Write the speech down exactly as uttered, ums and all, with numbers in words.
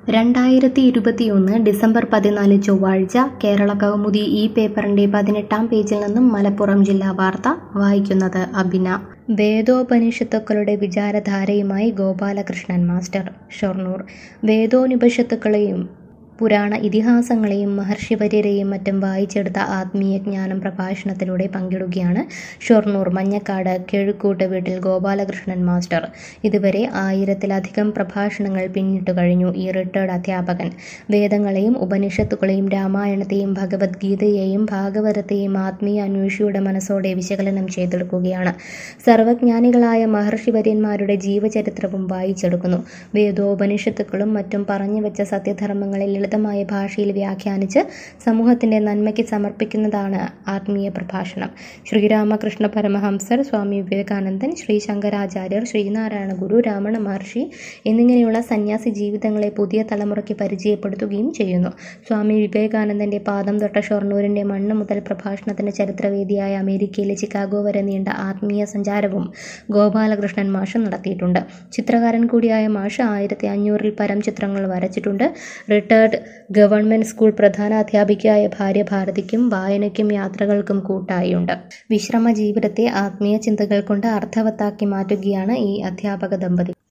രണ്ടായിരത്തി ഇരുപത്തിയൊന്ന് ഡിസംബർ പതിനാല് ചൊവ്വാഴ്ച കേരള കൗമുദി ഈ പേപ്പറിന്റെ പതിനെട്ടാം പേജിൽ നിന്നും മലപ്പുറം ജില്ലാ വാർത്ത വായിക്കുന്നത് അബിന. വേദോപനിഷത്തുക്കളുടെ വിചാരധാരയുമായി ഗോപാലകൃഷ്ണൻ മാസ്റ്റർ, ഷൊർണൂർ. വേദോപനിഷത്തുക്കളെയും പുരാണ ഇതിഹാസങ്ങളെയും മഹർഷിവര്യരെയും മറ്റും വായിച്ചെടുത്ത ആത്മീയ ജ്ഞാനം പ്രഭാഷണത്തിലൂടെ പങ്കിടുകയാണ് ഷൊർണൂർ മഞ്ഞക്കാട് കിഴുക്കൂട്ട് വീട്ടിൽ ഗോപാലകൃഷ്ണൻ മാസ്റ്റർ. ഇതുവരെ ആയിരത്തിലധികം പ്രഭാഷണങ്ങൾ പിന്നിട്ടു കഴിഞ്ഞു ഈ റിട്ടയർഡ് അധ്യാപകൻ. വേദങ്ങളെയും ഉപനിഷത്തുകളെയും രാമായണത്തെയും ഭഗവത്ഗീതയെയും ഭാഗവതത്തെയും ആത്മീയ അന്വേഷിയുടെ മനസ്സോടെ വിശകലനം ചെയ്തെടുക്കുകയാണ്. സർവജ്ഞാനികളായ മഹർഷിവര്യന്മാരുടെ ജീവചരിത്രവും വായിച്ചെടുക്കുന്നു. വേദോപനിഷത്തുക്കളും മറ്റും പറഞ്ഞുവെച്ച സത്യധർമ്മങ്ങളിൽ ലളിതമായ ഭാഷയിൽ വ്യാഖ്യാനിച്ച് സമൂഹത്തിന്റെ നന്മയ്ക്ക് സമർപ്പിക്കുന്നതാണ് ആത്മീയ പ്രഭാഷണം. ശ്രീരാമകൃഷ്ണ പരമഹംസർ, സ്വാമി വിവേകാനന്ദൻ, ശ്രീ ശങ്കരാചാര്യർ, ശ്രീനാരായണ ഗുരു, രമണ മഹർഷി എന്നിങ്ങനെയുള്ള സന്യാസി ജീവിതങ്ങളെ പുതിയ തലമുറയ്ക്ക് പരിചയപ്പെടുത്തുകയും ചെയ്യുന്നു. സ്വാമി വിവേകാനന്ദന്റെ പാദം തൊട്ട ഷൊർണൂരിന്റെ മണ്ണ് മുതൽ പ്രഭാഷണത്തിന് ചരിത്രവേദിയായ അമേരിക്കയിലെ ചിക്കാഗോ വരെ നീണ്ട ആത്മീയ സഞ്ചാരവും ഗോപാലകൃഷ്ണൻ മാഷ് നടത്തിയിട്ടുണ്ട്. ചിത്രകാരൻ കൂടിയായ മാഷ് ആയിരത്തി അഞ്ഞൂറിൽ പരം ചിത്രങ്ങൾ വരച്ചിട്ടുണ്ട്. റിട്ടയർഡ് ഗവൺമെന്റ് സ്കൂൾ പ്രധാനാധ്യാപികയായ ഭാര്യ ഭാരതിക്കും വായനയ്ക്കും യാത്രകൾക്കും കൂട്ടായുണ്ട്. വിശ്രമ ജീവിതത്തെ ആത്മീയ ചിന്തകൾ കൊണ്ട് അർത്ഥവത്താക്കി മാറ്റുകയാണ് ഈ അധ്യാപക ദമ്പതി.